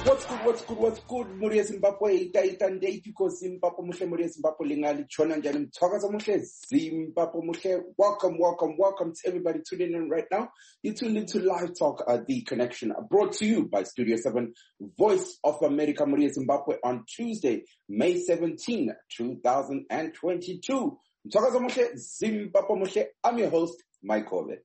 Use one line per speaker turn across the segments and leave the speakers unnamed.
What's good, Muria Zimbabwe, Taitan Day, because Zimbabwe Mushe, Muria Zimbabwe, Lingali, Chonan Janim, Togaza Mushe, Zimbabwe Mushe. Welcome to everybody tuning in right now. You tuned into Live Talk, The Connection, brought to you by Studio 7, Voice of America, Muria Zimbabwe, on Tuesday, May 17, 2022. Togaza Mushe, Zimbabwe Mushe. I'm your host, Mike Corbett.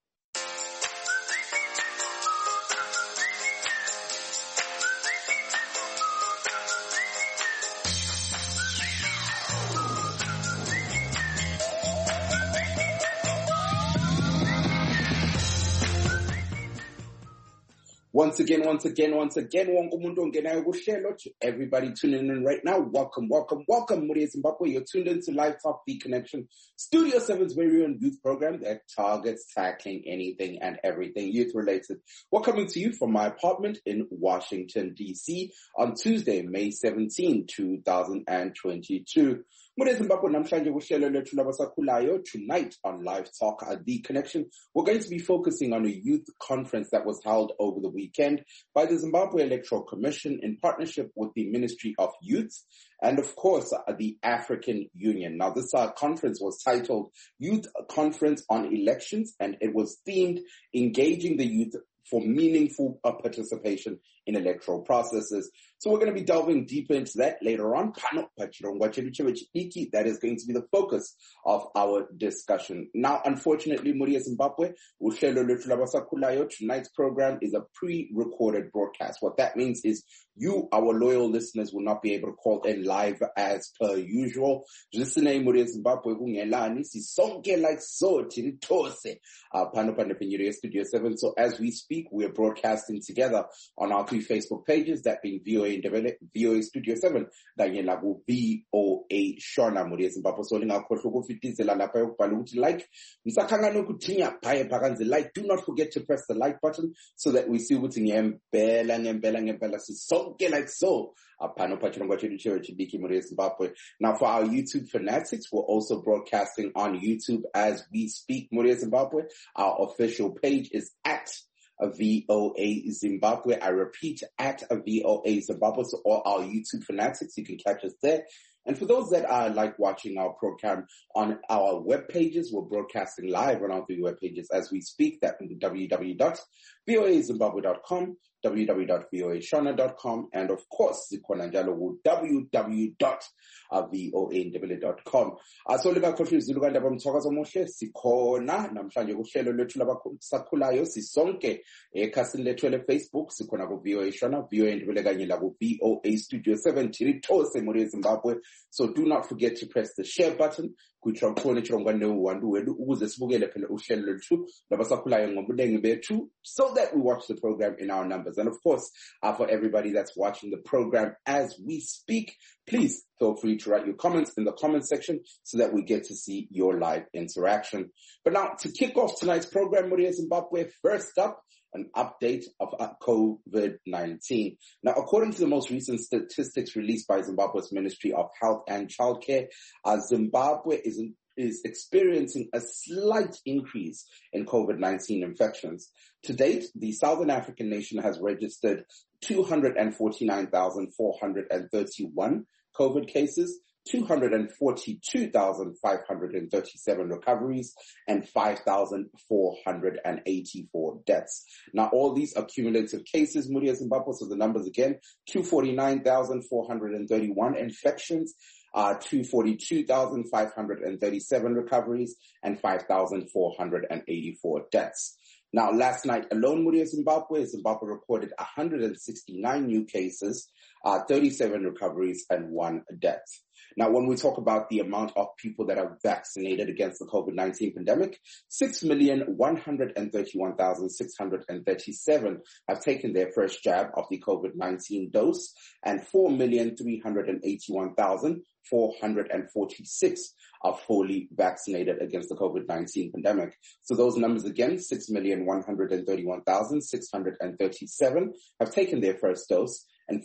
Once again, wonke umuntu ongenayo kuhlelo, to everybody tuning in right now, welcome, Muria Zimbabwe. You're tuned into Live Talk, The Connection, Studio 7's very own youth program that targets tackling anything and everything youth related. We're coming to you from my apartment in Washington, D.C. on Tuesday, May 17, 2022. Muria Zimbabwe namhlanje kuhlelo lethu labasakhulayo. Tonight on Live Talk, The Connection, we're going to be focusing on a youth conference that was held over the weekend by the Zimbabwe Electoral Commission in partnership with the Ministry of Youth and, of course, the African Union. Now, this conference was titled Youth Conference on Elections, and it was themed Engaging the Youth for Meaningful Participation in Electoral Processes. So we're going to be delving deeper into that later on. That is going to be the focus of our discussion. Now, unfortunately, Muria Zimbabwe, tonight's program is a pre-recorded broadcast. What that means is you, our loyal listeners, will not be able to call in live as per usual. Just the name Muria Zimbabwe, sisonke like so, tiritose, Studio 7. So as we speak, we are broadcasting together on our three Facebook pages, that being VOA Indebele, VOA Studio 7, kanye laku VOA Shona Muria Zimbabwe. So lingakhohlwa ukufitizela lapha yokubhala ukuthi like, msakhanga nokuthinya phaye phakanze like. Do not forget to press the like button so that we see ukuthi ngempela sisonke like so. Now for our YouTube fanatics, we're also broadcasting on YouTube as we speak, Muria Zimbabwe. Our official page is at VOA Zimbabwe. I repeat, at VOA Zimbabwe. So all our YouTube fanatics, you can catch us there. And for those that like watching our program on our web pages, we're broadcasting live on our three web pages as we speak. That is www.voazimbabwe.com, www.voashona.com, and of course, www.voaindebele.com. So lingakhohlwa izilukanda bamthokoza omuhle sikhona namhlanje kuhlelo lethu labasakhulayo sisonke ekhasini lethu le-Facebook sikhona ku VOA Shona, VOA Indebele kanye la ku VOA Studio 7 tiritose Muria Zimbabwe. So do not forget to press the share button so that we watch the program in our numbers. And of course, for everybody that's watching the program as we speak, please feel free to write your comments in the comment section so that we get to see your live interaction. But now, to kick off tonight's program, Muria Zimbabwe, first up, an update of COVID-19. Now, according to the most recent statistics released by Zimbabwe's Ministry of Health and Childcare, Zimbabwe is experiencing a slight increase in COVID-19 infections. To date, the Southern African nation has registered 249,431 COVID cases, 242,537 recoveries, and 5,484 deaths. Now, all these accumulative cases, Muria Zimbabwe, so the numbers again, 249,431 infections, 242,537 recoveries, and 5,484 deaths. Now, last night alone, Muria Zimbabwe recorded 169 new cases, 37 recoveries, and 1 death. Now, when we talk about the amount of people that are vaccinated against the COVID-19 pandemic, 6,131,637 have taken their first jab of the COVID-19 dose, and 4,381,446 are fully vaccinated against the COVID-19 pandemic. So those numbers again, 6,131,637 have taken their first dose, and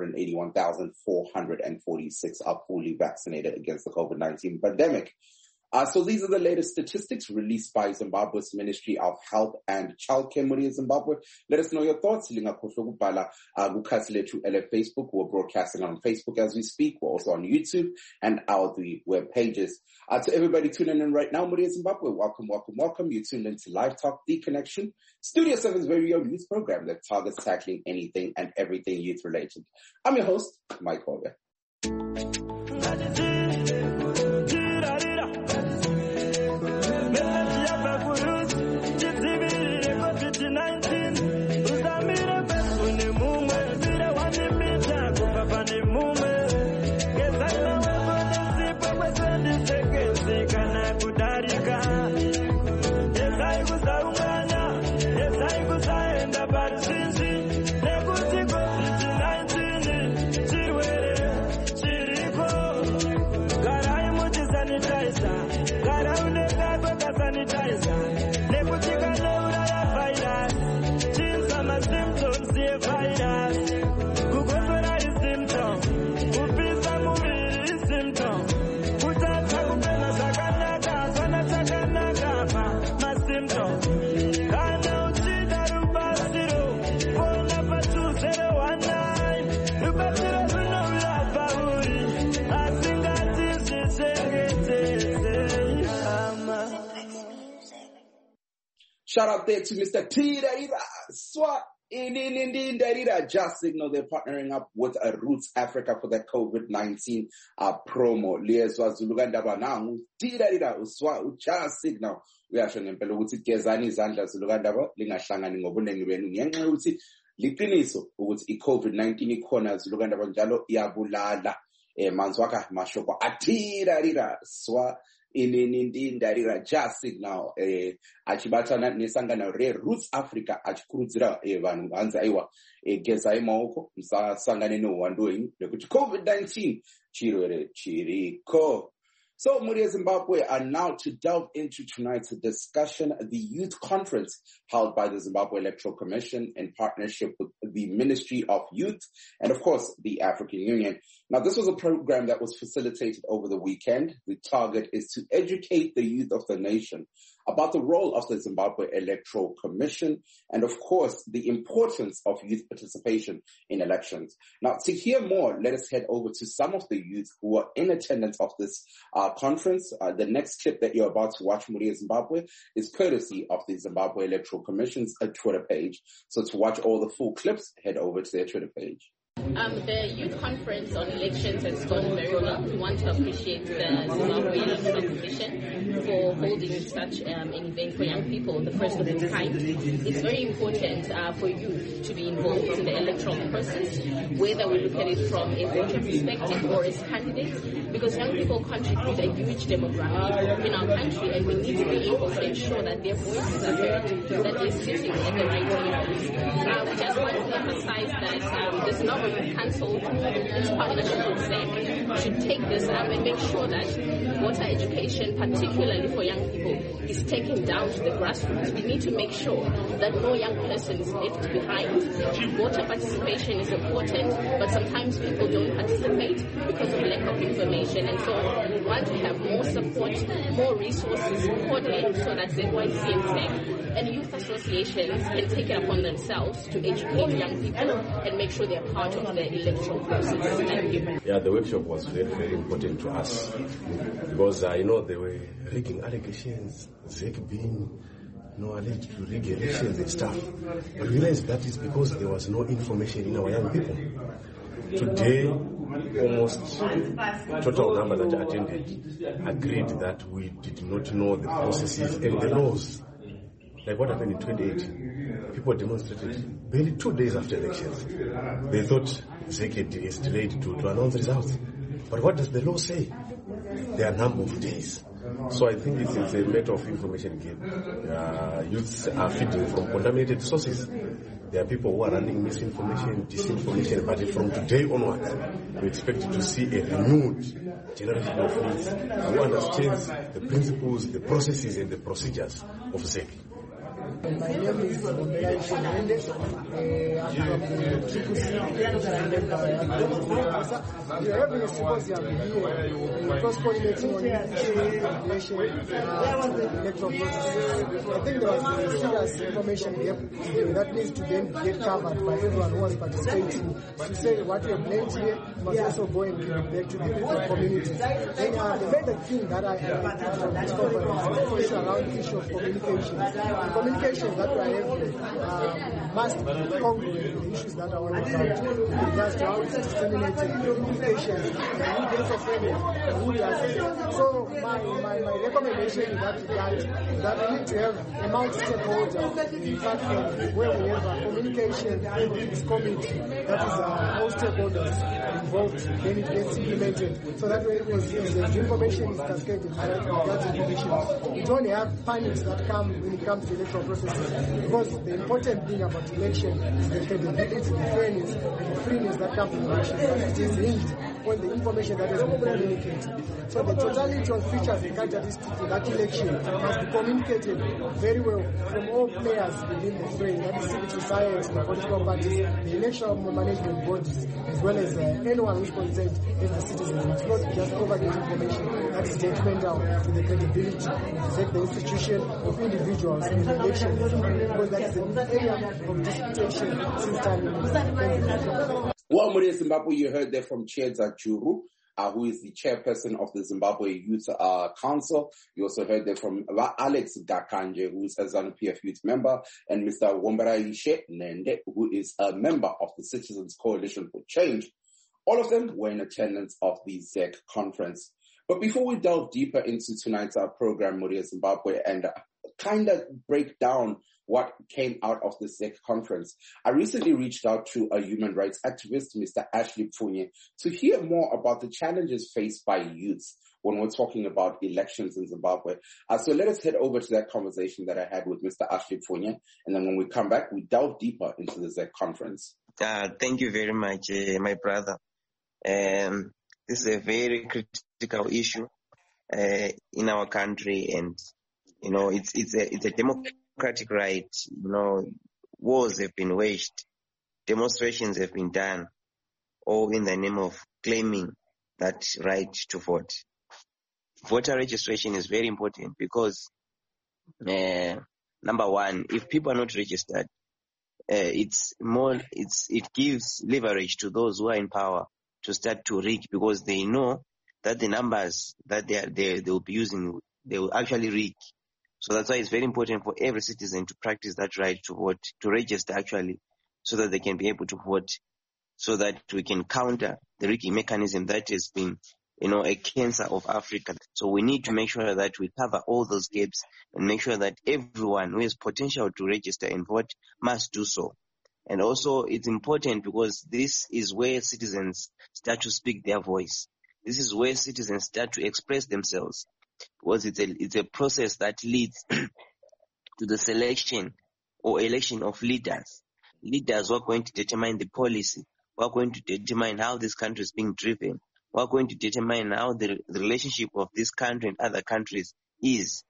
4,381,446 are fully vaccinated against the COVID-19 pandemic. So these are the latest statistics released by Zimbabwe's Ministry of Health and Childcare, Muriya Zimbabwe. Let us know your thoughts. Facebook. We're broadcasting on Facebook as we speak. We're also on YouTube and our three web pages. To everybody tuning in right now, Muriya Zimbabwe, welcome, welcome, welcome. You tuned into Live Talk, The Connection, Studio 7's very own youth program that targets tackling anything and everything youth related. I'm your host, Mike Holger. Shout out there to Mr. Tidarira Swat in Darira Just Signal. They're partnering up with Roots Africa for their COVID-19 promo. Liezwa Zuluganda Banang Tidarira Uswa Just Signal. We are showing ngempela ukuthi gezani izandla Zuluganda ba lingahlangani ngobunengi benu ngenxa yokuthi liqiniso ukuthi i-COVID-19 ikhona Zuluganda banjalo iyabulala. Manzwaka mashoko Tidarira Swa in Darira Just Signal achibatana nesangana re Roots Africa achikurudzira vanhu vanzi aiwa gezai maoko musasangane nowandoi nekuti COVID-19 chirwere chiriko. So, Muriya Zimbabwe are now to delve into tonight's discussion, the youth conference held by the Zimbabwe Electoral Commission in partnership with the Ministry of Youth and, of course, the African Union. Now, this was a program that was facilitated over the weekend. The target is to educate the youth of the nation about the role of the Zimbabwe Electoral Commission and, of course, the importance of youth participation in elections. Now, to hear more, let us head over to some of the youth who are in attendance of this conference. The next clip that you're about to watch, Muriya Zimbabwe, is courtesy of the Zimbabwe Electoral Commission's Twitter page. So to watch all the full clips, head over to their Twitter page.
The youth conference on elections has gone very well. We want to appreciate the Zimbabwe Electoral Commission for holding such an event for young people, the first of its kind. It's very important for youth to be involved in the electoral process, whether we look at it from a voter perspective or as candidates, because young people contribute a huge demographic in our country, and we need to be able to ensure that their voices are heard, that they're sitting at the right tables. We just want to emphasize that this Zimbabwe Council, its partnership with ZEC, should take this up and make sure that voter education, particularly for young people, is taken down to the grassroots. We need to make sure that no young person is left behind. Voter participation is important, but sometimes people don't participate because of lack of information. And so we want to have more support, more resources poured in so that ZYC and ZEC and youth associations can take it upon themselves to educate young people and make sure they're part of the electoral process. Thank you.
Yeah, the workshop was very, very important to us because, there were rigging allegations, ZEC being alleged to rig elections and stuff. But we realized that is because there was no information in our young people. Today, almost total number that attended agreed that we did not know the processes and the laws. Like what happened in 2018, people demonstrated barely 2 days after elections. They thought ZEC is delayed to announce results. But what does the law say? There are a number of days. So I think it is a matter of information game. Youths are feeding from contaminated sources. There are people who are running misinformation, disinformation, but from today onwards, we expect to see a renewed generation of youth who understands the principles, the processes, and the procedures of ZEC.
My name is Bombela Ishende. I'm from the Triple C. We are having a symposium here, cross-coordinating on regulation electoral processes. I think there was a serious information gap that needs to then get covered by everyone who was participating. To say what we have learned here must also go and give back to the communities. Then the major thing that I have from this conference is around the issue of communication. The communication that we are having must be congruent with the issues that are all about with regards to how it's disseminated, the implications, and who gets offended, and who doesn't. So my recommendation in that regard is that we need to have a multi-stakeholder platform where we have a communication committee that is all stakeholders involved, then it gets implemented. So that way, as information is cascaded, that's information. We don't have panics that come when it comes to electoral processes, because the important thing about election is the credibility, the fairness, and the freeness that comes from election. It is hinged on the information that has been communicated. So the totality of features and characteristics in that election must be communicated very well from all players within the frame, that is civil society, the political parties, the electoral management bodies, as well as anyone who is concerned as the citizens. It's not just propagate information that is detrimental to the credibility of the institution of individuals in the election, because that is an area of disputation since time.
Well, Muria Zimbabwe, you heard there from Chiedza Juru, who is the chairperson of the Zimbabwe Youth Council. You also heard there from Alex Gakanje, who is a ZANU-PF youth member, and Mr. Wombera Nende, who is a member of the Citizens Coalition for Change. All of them were in attendance of the ZEC conference. But before we delve deeper into tonight's program, Muria Zimbabwe, and kind of break down what came out of the ZEC conference, I recently reached out to a human rights activist, Mr. Ashley Pfunye, to hear more about the challenges faced by youths when we're talking about elections in Zimbabwe. So let us head over to that conversation that I had with Mr. Ashley Pfunye, and then when we come back, we delve deeper into the ZEC conference.
Thank you very much, my brother. This is a very critical issue in our country, and it's a democratic right. Wars have been waged, demonstrations have been done, all in the name of claiming that right to vote. Voter registration is very important because, number one, if people are not registered, it gives leverage to those who are in power to start to rig, because they know that the numbers that they will be using, they will actually rig. So that's why it's very important for every citizen to practice that right to vote, to register actually, so that they can be able to vote, so that we can counter the rigging mechanism that has been, a cancer of Africa. So we need to make sure that we cover all those gaps and make sure that everyone who has potential to register and vote must do so. And also it's important because this is where citizens start to speak their voice. This is where citizens start to express themselves, because it's a process that leads to the selection or election of leaders. Leaders who are going to determine the policy, who are going to determine how this country is being driven, who are going to determine how the relationship of this country and other countries is.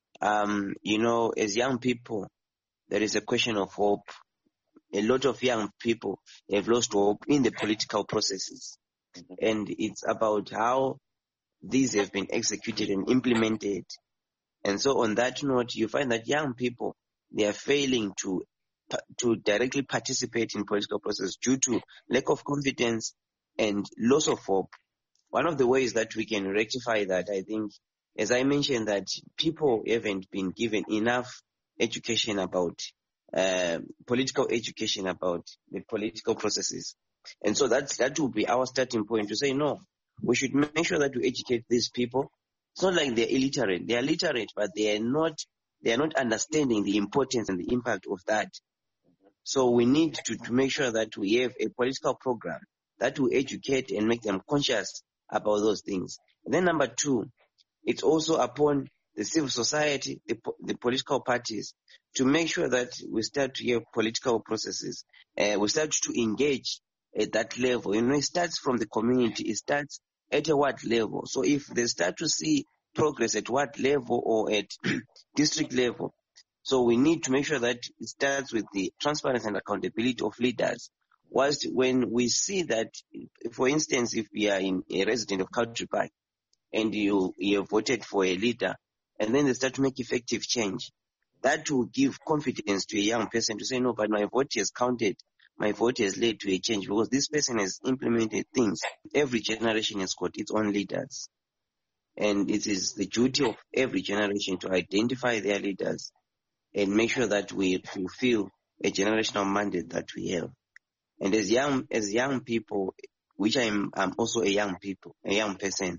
As young people, there is a question of hope. A lot of young people have lost hope in the political processes. And it's about how these have been executed and implemented. And so on that note, you find that young people, they are failing to directly participate in political process due to lack of confidence and loss of hope. One of the ways that we can rectify that, I think, as I mentioned, that people haven't been given enough education about political education about the political processes. And so that will be our starting point to say, no, we should make sure that we educate these people. It's not like they're illiterate. They are literate, but they are not understanding the importance and the impact of that. So we need to make sure that we have a political program that will educate and make them conscious about those things. And then number two, it's also upon the civil society, the political parties, to make sure that we start to have political processes. We start to engage at that level. It starts from the community. It starts at a ward level. So if they start to see progress at ward level or at district level, So we need to make sure that it starts with the transparency and accountability of leaders. Whilst when we see that, for instance, if we are a resident of Culture Park and you have voted for a leader, and then they start to make effective change, that will give confidence to a young person to say, no, but my vote has counted. My vote has led to a change because this person has implemented things. Every generation has got its own leaders. And it is the duty of every generation to identify their leaders and make sure that we fulfill a generational mandate that we have. And as young people, which I'm also a young person,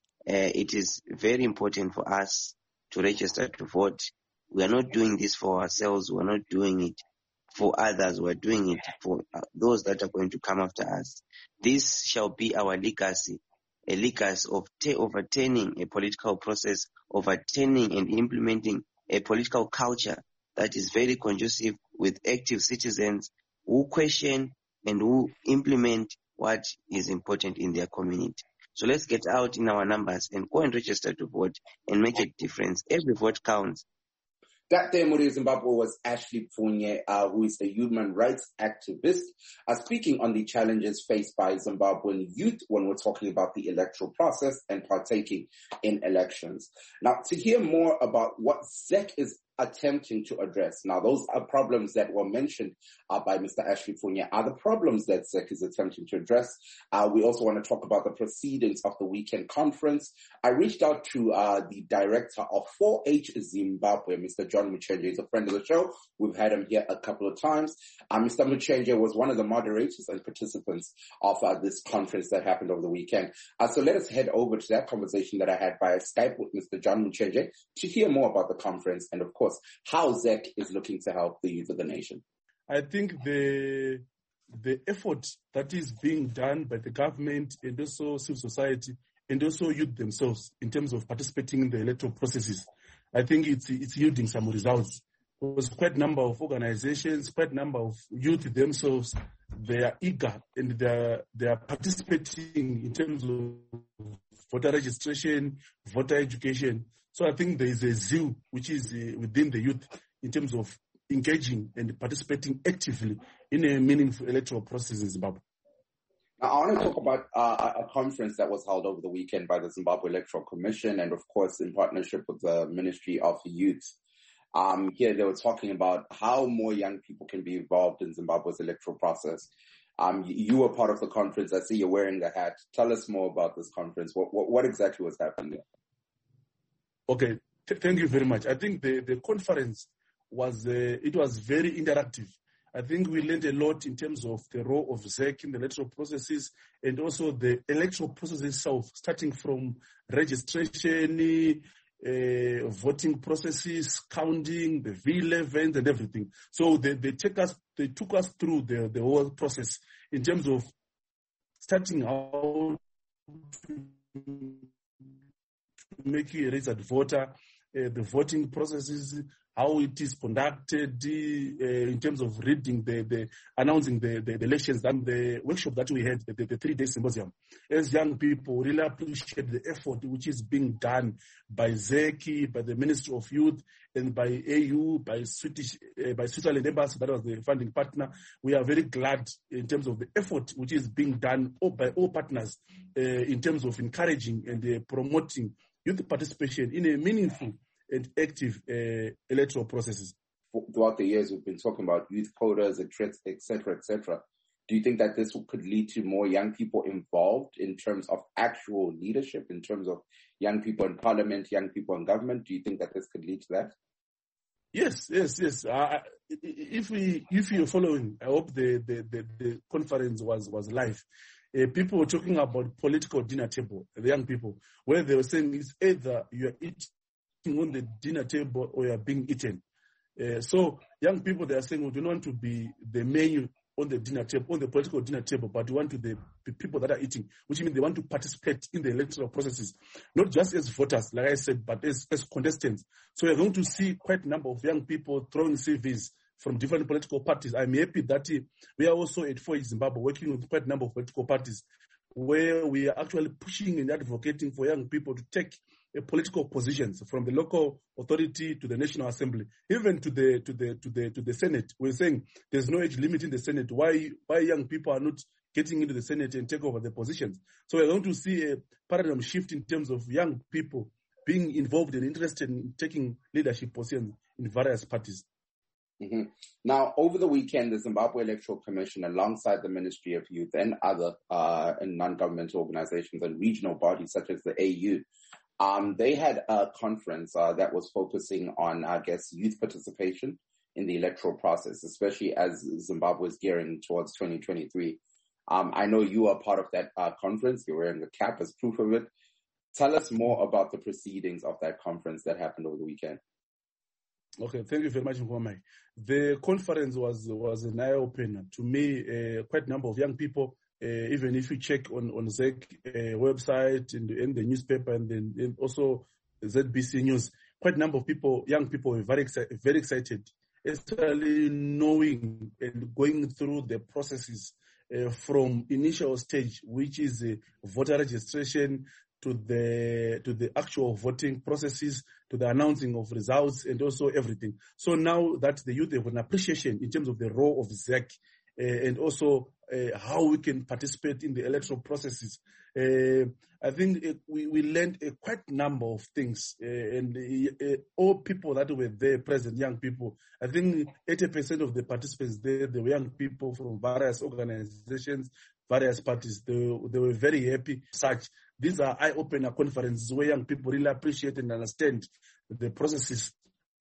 it is very important for us to register to vote. We are not doing this for ourselves. We are not doing it for others. We are doing it for those that are going to come after us. This shall be our legacy, a legacy of overturning a political process, overturning and implementing a political culture that is very conducive with active citizens who question and who implement what is important in their community. So let's get out in our numbers and go and register to vote and make a difference. Every vote counts.
That there, Muri Zimbabwe, was Ashley Pfunye, who is a human rights activist, speaking on the challenges faced by Zimbabwean youth when we're talking about the electoral process and partaking in elections. Now, to hear more about what ZEC is attempting to address. Now, those are problems that were mentioned by Mr. Ashley Pfunye are the problems that ZEC is attempting to address. We also want to talk about the proceedings of the weekend conference. I reached out to the director of 4H Zimbabwe, Mr. John Muchenje. He's a friend of the show. We've had him here a couple of times. Mr. Muchenje was one of the moderators and participants of this conference that happened over the weekend. So let us head over to that conversation that I had via Skype with Mr. John Muchenje to hear more about the conference and, of course, how ZEC is looking to help the youth of the nation.
I think the effort that is being done by the government and also civil society and also youth themselves in terms of participating in the electoral processes, I think it's yielding some results. There's quite a number of organizations, quite a number of youth themselves, they are eager and they are participating in terms of voter registration, voter education. So I think there is a zeal which is within the youth in terms of engaging and participating actively in a meaningful electoral process in Zimbabwe.
Now, I want to talk about a conference that was held over the weekend by the Zimbabwe Electoral Commission and, of course, in partnership with the Ministry of Youth. Here they were talking about how more young people can be involved in Zimbabwe's electoral process. You were part of the conference. I see you're wearing the hat. Tell us more about this conference. What exactly was happening there?
Okay, thank you very much. I think the conference was very interactive. I think we learned a lot in terms of the role of ZEC in the electoral processes and also the electoral process itself, starting from registration, voting processes, counting, the V11s and everything. So they took us through the whole process in terms of starting out to make you a registered voter, the voting processes, how it is conducted in terms of reading announcing the elections, and the workshop that we had, the 3-day symposium. As young people, really appreciate the effort which is being done by ZEC, by the Ministry of Youth, and by AU, by Switzerland Embassy, that was the funding partner. We are very glad in terms of the effort which is being done by all partners in terms of encouraging and promoting youth participation in a meaningful and active electoral processes.
Throughout the years, we've been talking about youth quotas, et cetera, et cetera. Do you think that this could lead to more young people involved in terms of actual leadership, in terms of young people in parliament, young people in government? Do you think that this could lead to that?
Yes. If you're following, I hope the conference was live. People were talking about political dinner table, the young people, where they were saying it's either you're eating on the dinner table or you're being eaten. So young people, they are saying we do not want to be the menu on the dinner table, on the political dinner table, but we want to be people that are eating, which means they want to participate in the electoral processes, not just as voters, like I said, but as contestants. So you're going to see quite a number of young people throwing CVs from different political parties. I'm happy that we are also at 4H Zimbabwe working with quite a number of political parties where we are actually pushing and advocating for young people to take political positions, from the local authority to the National Assembly, even to the Senate. We're saying there's no age limit in the Senate. Why young people are not getting into the Senate and take over the positions? So we're going to see a paradigm shift in terms of young people being involved and interested in taking leadership positions in various parties.
Mm-hmm. Now, over the weekend, the Zimbabwe Electoral Commission, alongside the Ministry of Youth and other non-governmental organizations and regional bodies such as the AU, they had a conference that was focusing on, I guess, youth participation in the electoral process, especially as Zimbabwe is gearing towards 2023. I know you are part of that conference. You're wearing the cap as proof of it. Tell us more about the proceedings of that conference that happened over the weekend.
Okay, thank you very much, Nkwamai. The conference was an eye-opener to me. Quite a number of young people, even if you check on ZEC website and the newspaper and then also ZBC News, quite a number of people, young people, were very excited, especially knowing and going through the processes from initial stage, which is voter registration, to the actual voting processes, to the announcing of results, and also everything. So now that the youth have an appreciation in terms of the role of ZEC and also how we can participate in the electoral processes, I think we learned quite a number of things. And all people that were there present, young people, I think 80% of the participants there, they were young people from various organizations, various parties. They were very happy. These are eye-opener conferences where young people really appreciate and understand the processes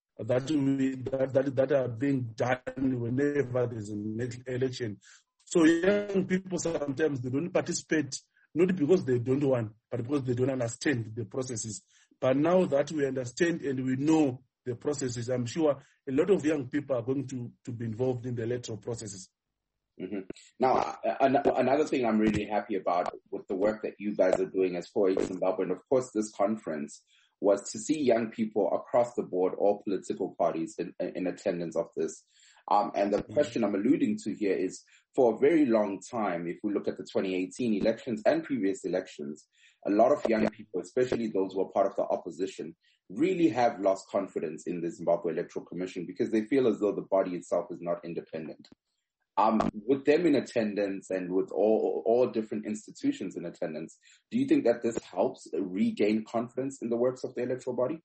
that are being done whenever there's an election. So young people sometimes they don't participate, not because they don't want, but because they don't understand the processes. But now that we understand and we know the processes, I'm sure a lot of young people are going to be involved in the electoral processes.
Mm-hmm. Now, another thing I'm really happy about with the work that you guys are doing as 4H Zimbabwe, and of course this conference, was to see young people across the board, all political parties in attendance of this. And the question I'm alluding to here is, for a very long time, if we look at the 2018 elections and previous elections, a lot of young people, especially those who are part of the opposition, really have lost confidence in the Zimbabwe Electoral Commission because they feel as though the body itself is not independent. With them in attendance and with all different institutions in attendance, do you think that this helps regain confidence in the works of the electoral body?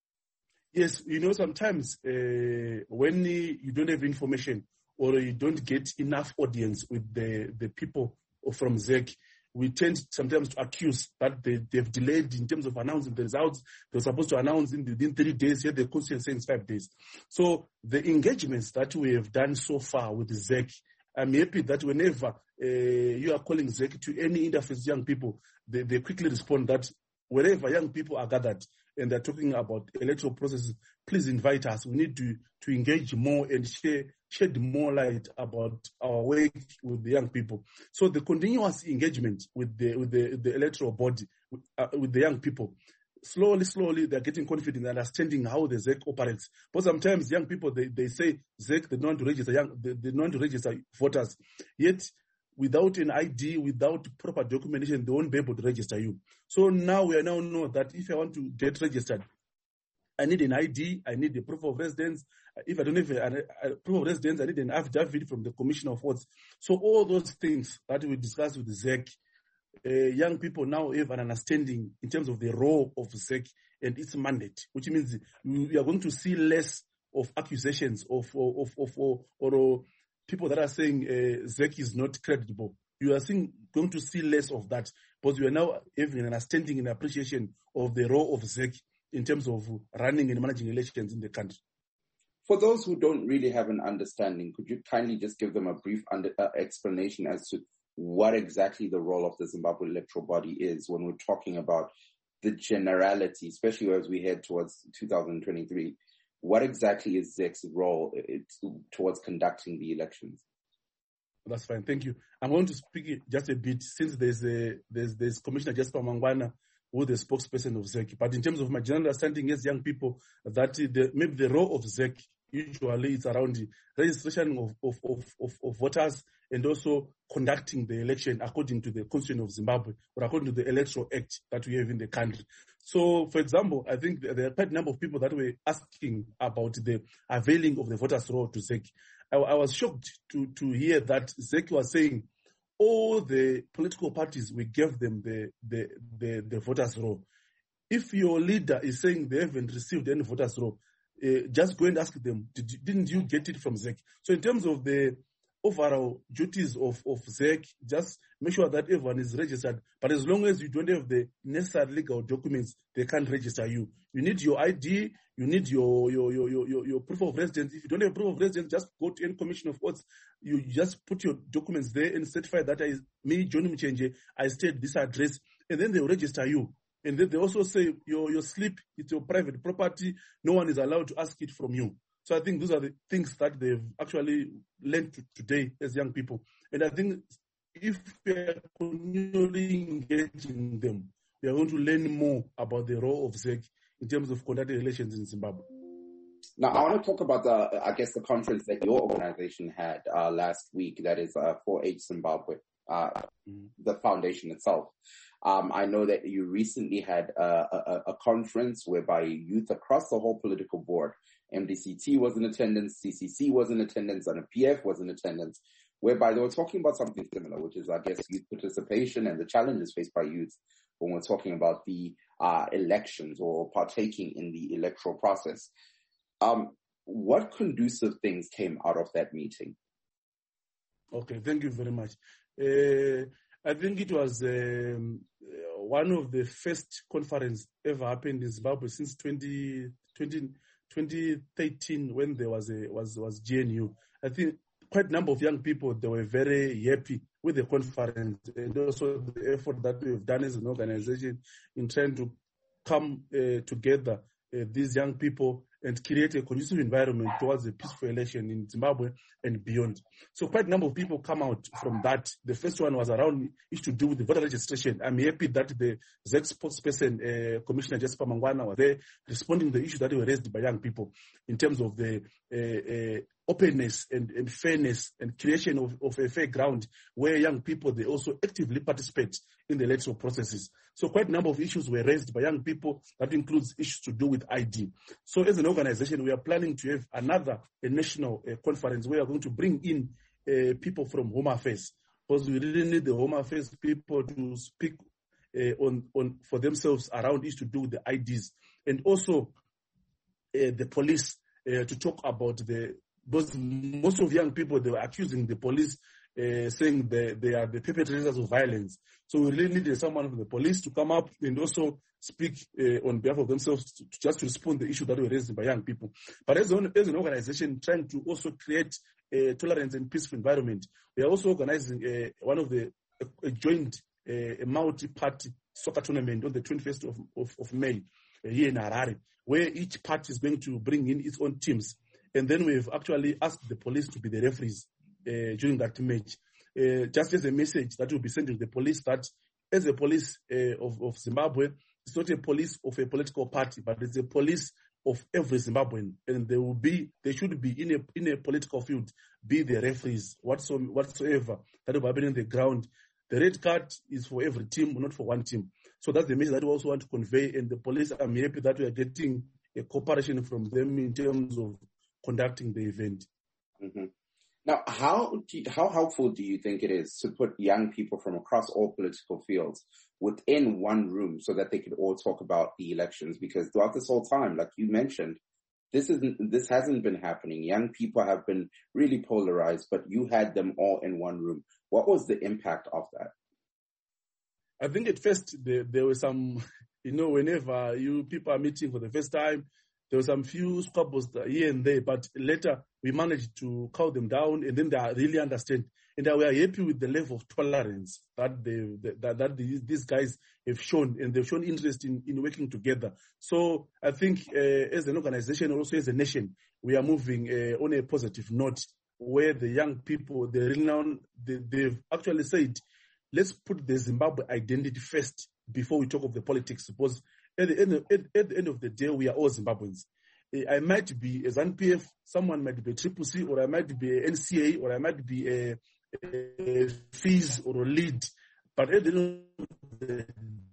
Yes, sometimes when you don't have information or you don't get enough audience with the people from ZEC, we tend sometimes to accuse that they've delayed in terms of announcing the results. They're supposed to announce within 3 days, yet the Constitution says 5 days. So the engagements that we have done so far with the ZEC, I'm happy that whenever you are calling ZEC to any interface young people, they quickly respond that wherever young people are gathered and they're talking about electoral processes, please invite us. We need to engage more and shed more light about our work with the young people. So the continuous engagement with the electoral body, with the young people, slowly they're getting confident in understanding how the ZEC operates. But sometimes young people, they say ZEC, they don't want to register they don't want to register voters. Yet without an ID, without proper documentation, they won't be able to register you. So now we now know that if I want to get registered, I need an ID, I need a proof of residence. If I don't have a proof of residence, I need an affidavit from the Commissioner of Votes. So all those things that we discussed with the ZEC, young people now have an understanding in terms of the role of ZEC and its mandate, which means we are going to see less of accusations of people that are saying ZEC is not credible. You are going to see less of that, but we are now having an understanding and appreciation of the role of ZEC in terms of running and managing elections in the country.
For those who don't really have an understanding, could you kindly just give them a brief explanation as to what exactly the role of the Zimbabwe electoral body is when we're talking about the generality, especially as we head towards 2023? What exactly is ZEC's role towards conducting the elections?
That's fine. Thank you. I'm going to speak just a bit since there's Commissioner Jasper Mangwana, who is the spokesperson of ZEC. But in terms of my general understanding as young people, that maybe the role of ZEC usually it's around the registration of voters and also conducting the election according to the Constitution of Zimbabwe or according to the Electoral Act that we have in the country. So, for example, I think there are quite a number of people that were asking about the availing of the voters' roll to ZEC. I was shocked to hear that ZEC was saying all the political parties, we gave them the voters' roll. If your leader is saying they haven't received any voters' roll, just go and ask them, didn't you get it from ZEC? So in terms of the overall duties of ZEC, just make sure that everyone is registered. But as long as you don't have the necessary legal documents, they can't register you. You need your ID, you need your proof of residence. If you don't have proof of residence, just go to any commission of courts. You just put your documents there and certify that me, Johnny Mchenje, I stay at this address, and then they'll register you. And then they also say your slip, it's your private property. No one is allowed to ask it from you. So I think those are the things that they've actually learned today as young people. And I think if we are continually engaging them, we are going to learn more about the role of ZEC in terms of conducting elections in Zimbabwe.
Now, I want to talk about the conference that your organization had last week, that is 4H Zimbabwe, the foundation itself. I know that you recently had a conference whereby youth across the whole political board, MDCT was in attendance, CCC was in attendance, and a PF was in attendance, whereby they were talking about something similar, which is, I guess, youth participation and the challenges faced by youth when we're talking about the elections or partaking in the electoral process. What conducive things came out of that meeting?
Okay, thank you very much. I think it was one of the first conference ever happened in Zimbabwe since 2013 when there was GNU. I think quite a number of young people, they were very happy with the conference and also the effort that we have done as an organization in trying to come together, these young people, and create a conducive environment towards a peaceful election in Zimbabwe and beyond. So quite a number of people come out from that. The first one was around issue to do with the voter registration. I'm happy that the ZEC spokesperson, Commissioner Jesper Mangwana, was there responding to the issues that were raised by young people in terms of the openness and fairness and creation of a fair ground where young people, they also actively participate in the electoral processes. So quite a number of issues were raised by young people. That includes issues to do with ID. So as an organization, we are planning to have another national conference where we are going to bring in people from Home Affairs, because we really need the Home Affairs people to speak on for themselves around issues to do with the IDs, and also the police to talk about because most of young people, they were accusing the police, saying they are the perpetrators of violence. So we really needed someone from the police to come up and also speak on behalf of themselves to just respond to the issue that were raised by young people. But as an organization trying to also create a tolerance and peaceful environment, we are also organizing one of a joint multi-party soccer tournament on the 21st of May here in Harare, where each party is going to bring in its own teams. And then we've actually asked the police to be the referees during that match. Just as a message that will be sent to the police that as a police of Zimbabwe, it's not a police of a political party, but it's a police of every Zimbabwean. And they should be in a political field, be the referees, whatsoever that will happen in the ground. The red card is for every team, not for one team. So that's the message that we also want to convey. And the police, I'm happy that we are getting a cooperation from them in terms of conducting the event.
Mm-hmm. Now, how helpful do you think it is to put young people from across all political fields within one room so that they could all talk about the elections? Because throughout this whole time, like you mentioned, this hasn't been happening. Young people have been really polarized, but you had them all in one room. What was the impact of that?
I think at first there were some, whenever people are meeting for the first time, there were some few squabbles here and there, but later we managed to calm them down, and then they really understand. And we are happy with the level of tolerance that these guys have shown, and they've shown interest in working together. So I think as an organization, also as a nation, we are moving on a positive note where the young people, they've actually said, let's put the Zimbabwe identity first before we talk of the politics, because at the end of the day, we are all Zimbabweans. I might be a ZANU-PF, someone might be a CCC, or I might be a NCA, or I might be a FIS or a LEAD. But at the end of the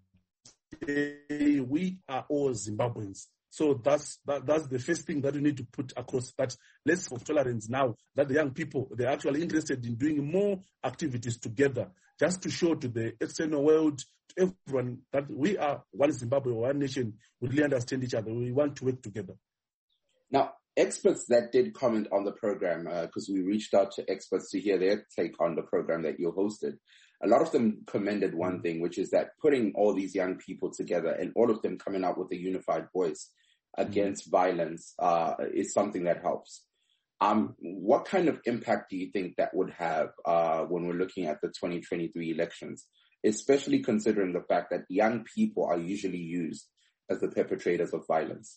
day, we are all Zimbabweans. So that's the first thing that we need to put across, that less of tolerance now, that the young people, they're actually interested in doing more activities together, just to show to the external world, to everyone, that we are one Zimbabwe, one nation, we really understand each other, we want to work together.
Now, experts that did comment on the program, because we reached out to experts to hear their take on the program that you hosted, a lot of them commended one thing, which is that putting all these young people together and all of them coming out with a unified voice against violence is something that helps. What kind of impact do you think that would have when we're looking at the 2023 elections, especially considering the fact that young people are usually used as the perpetrators of violence?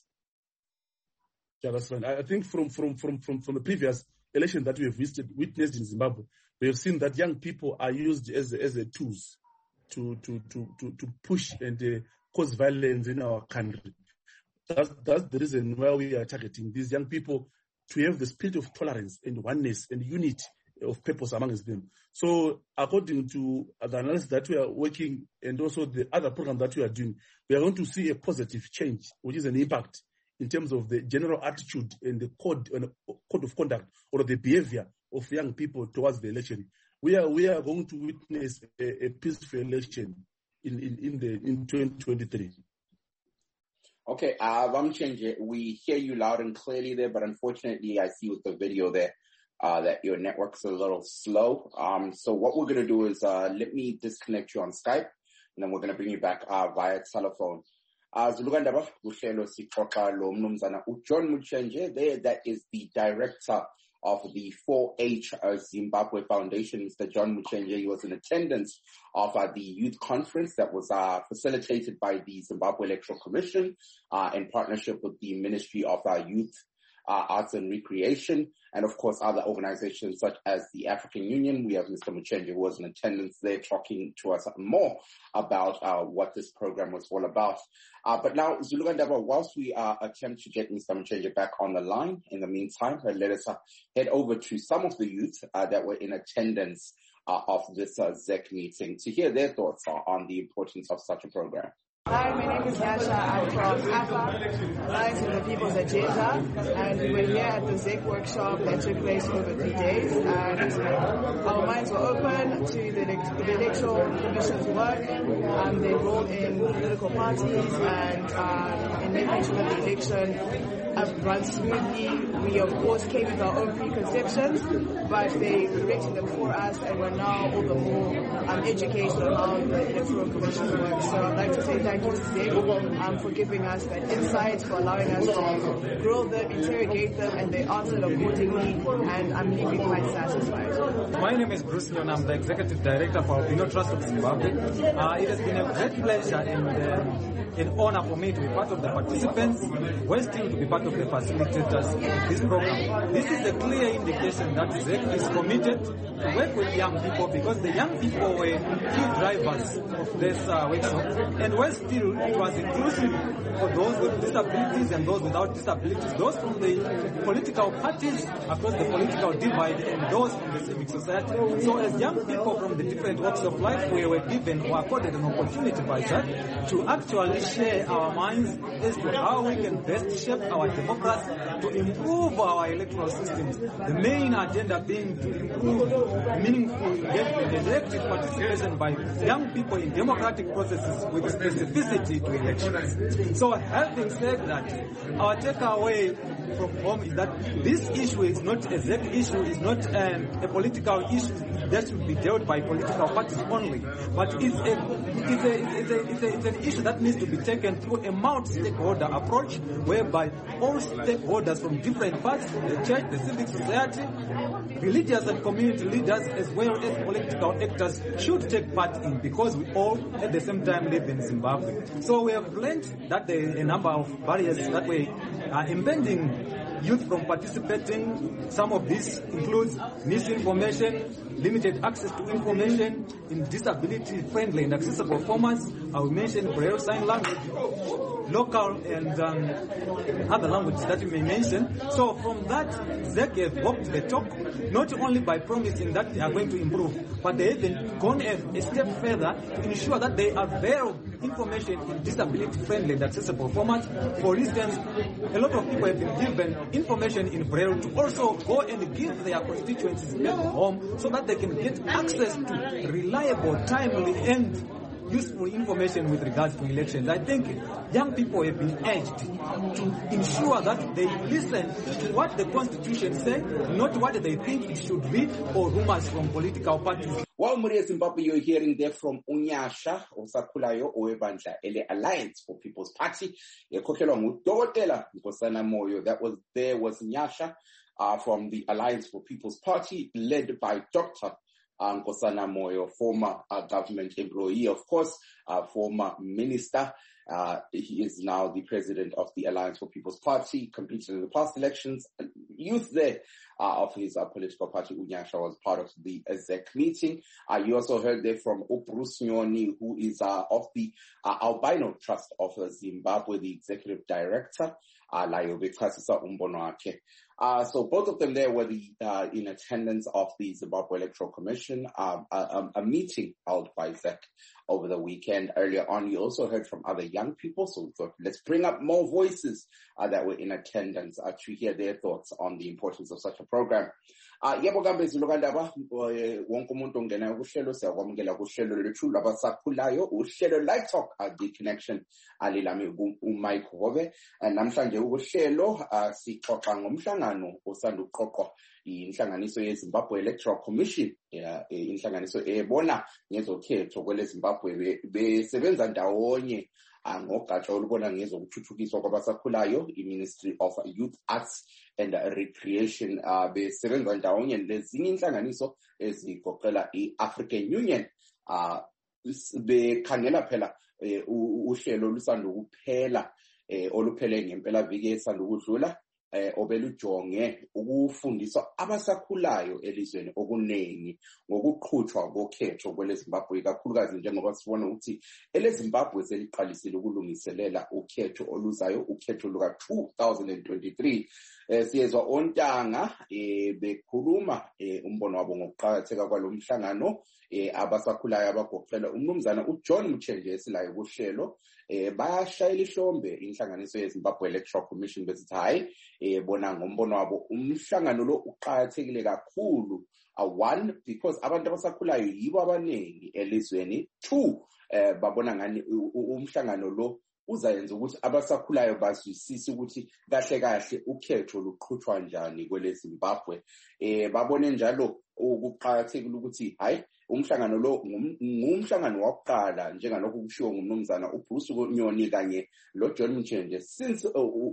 Yeah, that's right. I think from the previous election that we have witnessed in Zimbabwe, we have seen that young people are used as a tools to push and cause violence in our country. That's the reason why we are targeting these young people, to have the spirit of tolerance and oneness and unity of purpose amongst them. So according to the analysis that we are working and also the other program that we are doing, we are going to see a positive change, which is an impact in terms of the general attitude and the code of conduct or the behavior of young people towards the election. We are going to witness a peaceful election in 2023.
Okay, Vamchenje, we hear you loud and clearly there, but unfortunately I see with the video there that your network's a little slow. So what we're going to do is let me disconnect you on Skype, and then we're going to bring you back via telephone. Zulugandaba, Bushelo Sikoka Lo Mnumzana John Muchenje there, that is the director of the 4H Zimbabwe Foundation, Mr. John Muchenje. He was in attendance of the youth conference that was facilitated by the Zimbabwe Electoral Commission in partnership with the Ministry of Youth, Arts and Recreation, and of course other organizations such as the African Union. We have Mr. Muchenje, who was in attendance there, talking to us more about what this program was all about. But now, Zulugandaba, whilst we attempt to get Mr. Muchenje back on the line, in the meantime, let us head over to some of the youth that were in attendance of this ZEC meeting to hear their thoughts on the importance of such a program.
Hi, my name is Yasha. I'm from AFA, Alliance of the People's Agenda, and we're here at the ZEC workshop that took place over 3 days, and our minds were open to the Electoral Commission's work. They rolled in political parties and in making sure that the election runs smoothly. We, of course, came with our own preconceptions, but they corrected them for us, and we're now all the more educated on how the Electoral Commission works. So I'd like to say thank you to ZEC for giving us that insight, for allowing us to grill them, interrogate them, and they answered accordingly, and I'm leaving quite satisfied.
My name is Bruce Nyon. I'm the Executive Director for Albino Trust of Zimbabwe. It has been a great pleasure and an honor for me to be part of the participants, we're still to be part of the facilitators of this program. This is a clear indication that ZEC is committed to work with young people, because the young people were key drivers of this workshop, and it was inclusive for those with disabilities and those without disabilities, those from the political parties across the political divide, and those from the civic society. So as young people from the different walks of life, we were given or accorded an opportunity by ZEC to actually share our minds as to how we can best shape our democracy to improve our electoral systems. The main agenda being to improve meaningful engagement and active participation by young people in democratic processes with specificity to elections. So having said that, our takeaway from home is that this issue is not a ZEC issue, is not a political issue that should be dealt by political parties only, but it's an issue that needs to be taken through a multi-stakeholder approach, whereby all stakeholders from different parts, the church, the civic society, religious and community leaders, as well as political actors, should take part in, because we all at the same time live in Zimbabwe. So we have learned that there are a number of barriers that we are impeding youth from participating. Some of this includes misinformation, limited access to information in disability-friendly and accessible formats. I will mention Braille Sign Language, local and other languages that you may mention. So from that, ZEC have walked the talk, not only by promising that they are going to improve, but they have even gone a step further to ensure that they avail information in disability-friendly and accessible formats. For instance, a lot of people have been given information in Braille to also go and give their constituencies back home so that they can get access to reliable, timely, and useful information with regards to elections. I think young people have been urged to ensure that they listen to what the Constitution says, not what they think it should be, or rumors from political parties.
Well, Muria Zimbabwe, you're hearing there from Unyasha Osakhulayo Owebandla Ele Alliance for People's Party. That was Nyasha from the Alliance for People's Party, led by Dr. Nkosana Moyo, former government employee, of course, former minister. He is now the president of the Alliance for People's Party, competed in the past elections. Youth there of his political party, Unyasha, was part of the ZEC meeting. You also heard there from Bruce Nyoni, who is of the Albino Trust of Zimbabwe, the executive director. So both of them there were in attendance of the Zimbabwe Electoral Commission, a meeting held by ZEC over the weekend. Earlier on, you also heard from other young people. So we thought, let's bring up more voices that were in attendance to hear their thoughts on the importance of such a program. Yebo kambe zilokandaba wonke umuntu ongena kuhlelo siyakwamukela kuhlelo lethu labasakhulayo uhlelo Live Talk the connection alilami uMike Hobe namhlanje ukuhlelo sixoxa ngomhlangano osanda uqoqwa inhlanganiso yeZimbabwe Electoral Commission inhlanganiso ebona ngezokhetho kwele Zimbabwe besebenza ndawonye ngogatsha olubona ngezokuthuthukiswa kwabasakhulayo iMinistry of Youth Arts and Recreation besebenza ndawonye lezinye inhlanganiso ezigoqela iAfrican Union bekhangela phela uhlelo lusanda ukuphela oluphele ngempela viki esanda ukudlula obelujonge ukufundisa abasakhulayo elizweni okunengi ngokuqhutshwa kokhetho kwele Zimbabwe kakhulukazi njengoba sibona ukuthi ele Zimbabwe seliqalisile ukulungiselela ukhetho oluzayo ukhetho luka 2023 siyezwa ontanga bekhuluma umbono wabo ngokuqhakatheka kwalomhlangano abasakhulayo abagoqela umnumzana uJohn Mchenje esilayo kuhlelo bayashayela ihlombe inhlanganiso yeZimbabwe Electoral Commission besithi hayi bona ngombono wabo umhlangano lo uqhakathekile kakhulu one because abantu abasakhulayo yibo abaningi elizweni two babona ngani umhlangano lo uzayenza ukuthi abasakhulayo bazwisise ukuthi kahle kahle ukhetho luqhutshwa njani kwele Zimbabwe babone njalo ukuqhakathekile ukuthi hayi umhlangano lo ngumhlangano wakuqala njengalokho kushiwo ngumnumzana uBruce Nyoni kanye lo John Mchenje since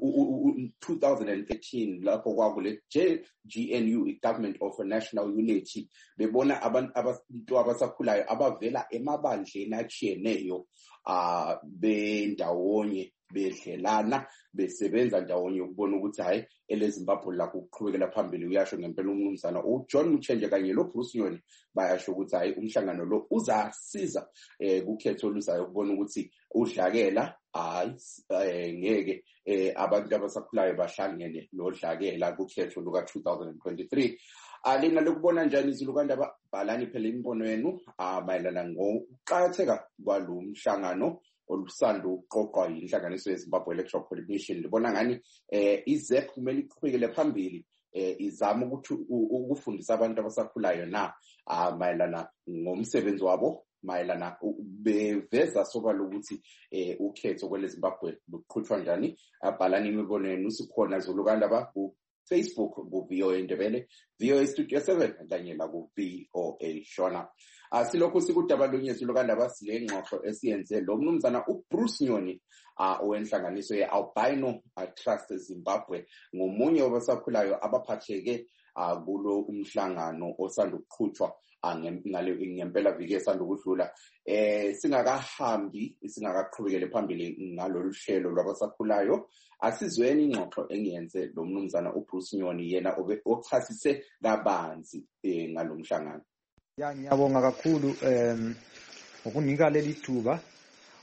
2013 lapho kwakule GNU Government of National Unity bebona abantu abasakhulayo abavela emabandleni atshiyeneyo bendawonye bedlelana besebenza ndawonye ukubona ukuthi hayi eleZimbabwe la kuqhubekela phambili uyasho ngempela umnumzana uJohn Mchenje kanye lo Bruce Nyoni bayasho ukuthi hayi umhlangano lo uzasiza kukhetho oluzayo ukubona ukuthi udlakela ngeke abantu abasakhulayo bahlangene nodlakela kukhetho luka 2023 alina lokubona njani izilukandaba bhalani phela imbono yenu mayelana ngokuqhakatheka kwalomhlangano olusanda uqoqwa inhlanganiso yeZimbabwe Electoral Commission libona ngani iZEC kumele iqhubekele phambili izama ukuthi ukufundisa abantu abasakhulayo na mayelana ngomsebenzi wabo mayelana beveza sobala ukuthi ukhetho kwele Zimbabwe luqhutshwa njani abhalani imibono yenu sikhona zolukandaba ku Facebook ku VOA Ndebele VOA Studio 7 kanye la ku VOA Shona silokho sikudabalonyezi lokandaba sile ngxoxo esiyenze lo mnumzana uBruce Nyoni owenhlanganiso yeAlbino Trust Zimbabwe ngomunye wabasakhulayo abaphatheke kulo umhlangano osanda ukuqhutshwa ngempela viki esanda ukudlula singakaqhubekele phambili ngalolu hlelo lwabasakhulayo asizweni ingxoxo engiyenze lo mnumzana uBruce Nyoni yena ochasise kabanzi ngalomhlangano.
Ngiyabonga kakhulu ngokunika leli thuba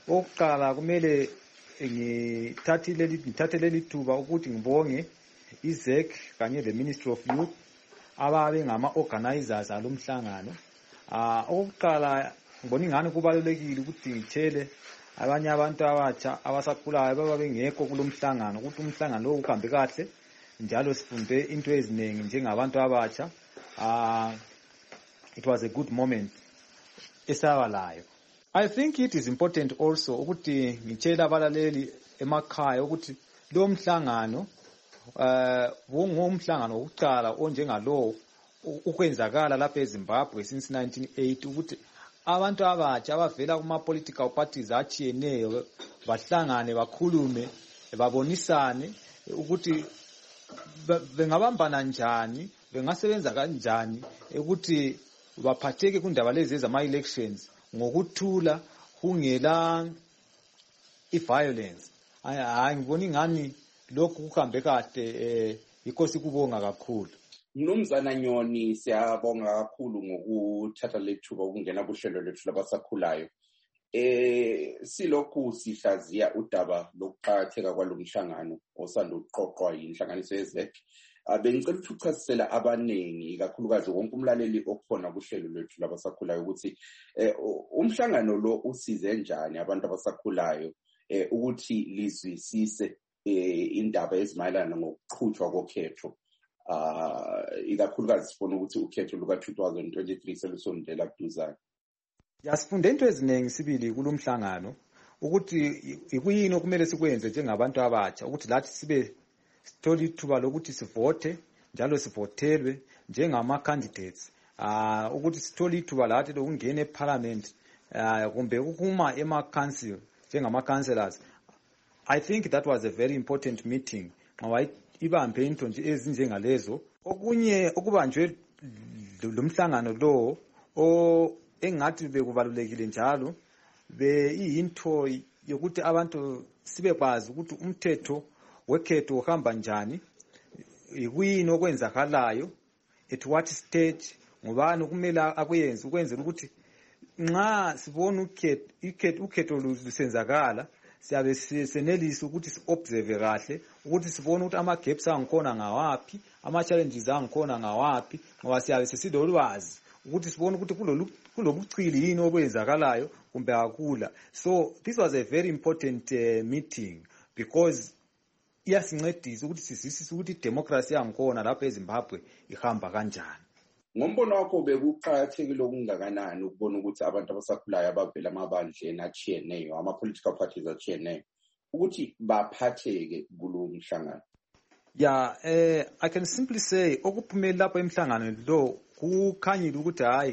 Okokuqala kumele ngithathe leli thuba ukuthi ngibonge iZEC kanye le Ministry of Youth ababe ngama-organizers alomhlangano. Okokuqala ngibona ingane kubalulekile ukuthi ngitshele abanye abantu abatsha abasakhulayo bengekho kulomhlangano ukuthi umhlangano lo uhambe kahle njalo sifunde into eziningi njengabantu abatsha. It was a good moment esabalayo. I think it is important also ukuthi ngitshela abalaleli emakhaya ukuthi lo mhlangano ngumhlangano wokuqala onjengalo ukwenzakala lapha eZimbabwe since 1980 ukuthi abantu abatsha abavela kuma-political parties achiyeneyo bahlangane bakhulume babonisane ukuthi bengabambana njani bengasebenza kanjani ukuthi baphatheke kundaba lezi ezama-elections ngokuthula kungela i-violence. Ngibona ingani lokhu kuhambe kahle yikho sikubonga kakhulu.
Mnumzana Nyoni, siyabonga kakhulu ngokuthatha lethuba ukungena kuhlelo lethu labasakhulayo. Silokhu sihlaziya udaba lokuqhatheka kwalomhlangano osanda uqoqwa yinhlanganiso yeZEC. Bengicela ukuthi uchasisela abaningi kakhulukazi wonke umlaleli okhona kuhlelo lethu labasakhulayo ukuthi umhlangano lo usize njani abantu abasakhulayo ukuthi lizwisise indaba ezimayelana ngokuqhutshwa kokhetho. Ikakhulukazi sifuna ukuthi ukhetho luka-2023 selusondela kuduzane.
Yasifunde into eziningi sibili kulomhlangano ukuthi ikuyini okumele sikwenze njengabantu abatsha ukuthi lathi sibe sithola ithuba lokuthi sivote njalo sivotelwe njengama-candidates ukuthi sithola ithuba lathi lokungena eParliament kumbe ukuma ema-council njengama-councillors. I think that was a very important meeting ngoba ibambe into nje ezinjengalezo. Okunye okubanjwe lo mhlangano lo engathi bekubalulekile njalo iyinto yokuthi abantu sibekwazi ukuthi umthetho wekhetho uhamba njani, ikuyini okwenzakalayo, at what stage, ngubani kumele akuyenze ukwenzela ukuthi nxa sibona ukhetho lusenzakala siyabe senelisa ukuthi si-observe kahle ukuthi sibone ukuthi ama-gaps angikhona ngawaphi, ama-challenges angikhona ngawaphi, ngoba siyabe sesilolwazi ukuthi sibone ukuthi kulobuchili yini obenzakalayo kumbe akula. So this was a very important meeting because iyasincedisa ukuthi sizwisise ukuthi idemocracy yangikhona lapha eZimbabwe ihamba kanjani.
Ngombono wakho bekuqhathekile okungakanani ukubona ukuthi abantu abasakhulayo abavela amabandleni achiyeneyo, ama-political parties achiyeneyo, ukuthi baphatheke kulo mhlangano?
Yeah, I can simply say okuphumela lapha emhlangano lo kukhanyile ukuthi hayi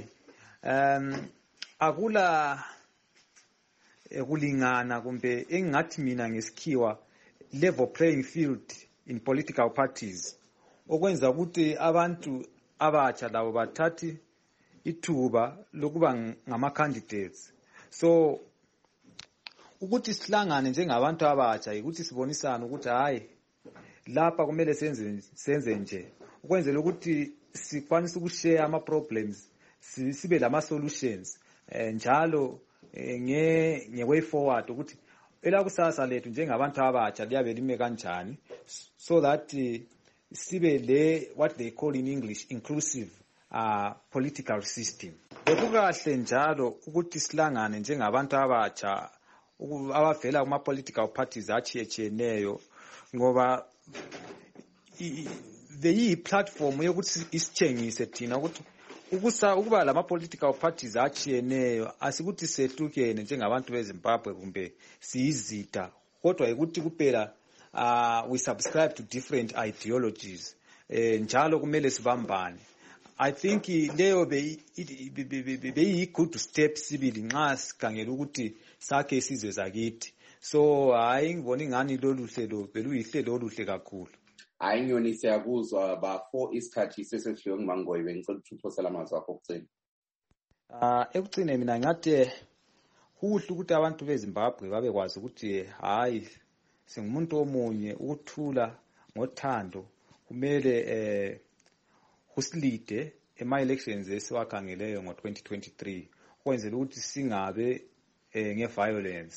akula kulingana kumbe engathi mina ngesikhiwa level playing field in political parties okwenza ukuthi abantu abatsha labo bathathi ithuba lokuba ngama-candidates. So ukuthi sihlangane njengabantu abatsha ukuthi sibonisane ukuthi hayi lapha kumele senze nje ukwenzela ukuthi sikwanise ukushare ama-problems sibe lama-solutions njalo nge-way forward ukuthi elakusasa lethu njengabantu abatsha liyabe lime kanjani so that sibe le what they call in English inclusive political system. Bekukahle njalo ukuthi silangane njengabantu abatsha abavela kuma-political parties achiyeneyo ngoba beyi-platform yokuthi isitshengise thina ukuthi ukuba lama-political parties achiyeneyo asikuthi sehlukene njengabantu beZimbabwe kumbe siyizida kodwa ukuthi kuphela we subscribe to different ideologies njalo kumele sibambane. I think leyo beyi-good step sibili nxa sikhangela ukuthi sakhe isizwe sakithi. So hayi ngibona ingani lolu hlelo beluyihlelo oluhle kakhulu.
Hayi Nyoni, siyakuzwa bafo isikhathi sesefike nguMangoyi, bengicela ukuthi uphosela amazwi akho okucina.
Ekucine mina ngathi kuhle ukuthi abantu beZimbabwe babekwazi ukuthi hayi singumuntu omunye, ukuthula ngothando kumele kusilide ema-elections esiwakhangeleyo ngo-2023 kwenzela ukuthi singabe nge-violence.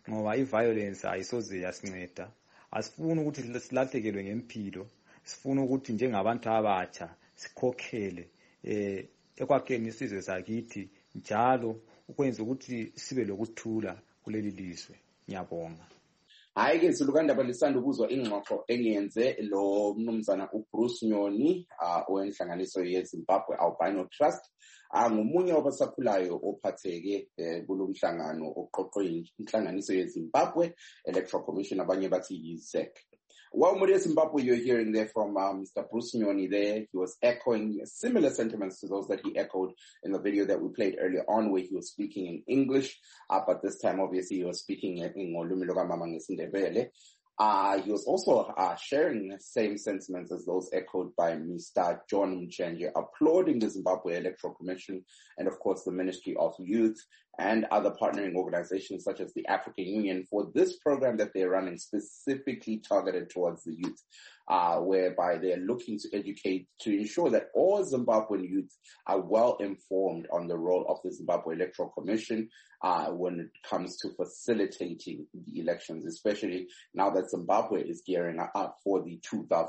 ngoba i-violence ayisoze yasinceda. Asifuni ukuthi silahlekelwe ngempilo, sifuna ukuthi njengabantu abatsha sikhokhele ekwakheni isizwe sakithi njalo ukwenza ukuthi sibe lokuthula kuleli lizwe. Ngiyabonga.
Hayi ke silukandaba lisanda ukuzwa ingxoxo engenze lo mnumzana uBruce Nyoni owenhlanganiso yeZimbabwe Albino Trust ngomunye wabasakhulayo ophatheke kulomhlangano oqoqwe inhlanganiso yeZimbabwe Electoral Commission abanye bathi ZEC. Well, Muria Zimbabwe, you're hearing there from Mr. Bruce Nyoni there. He was echoing similar sentiments to those that he echoed in the video that we played earlier on where he was speaking in English, but this time obviously he was speaking in Ngolumi Lokamama ngeSindebele. He was also sharing the same sentiments as those echoed by Mr. John Mchenje, applauding the Zimbabwe Electoral Commission and, of course, the Ministry of Youth and other partnering organizations such as the African Union for this program that they're running specifically targeted towards the youth, whereby they're looking to educate to ensure that all Zimbabwean youth are well informed on the role of the Zimbabwe Electoral Commission when it comes to facilitating the elections, especially now that Zimbabwe is gearing up for the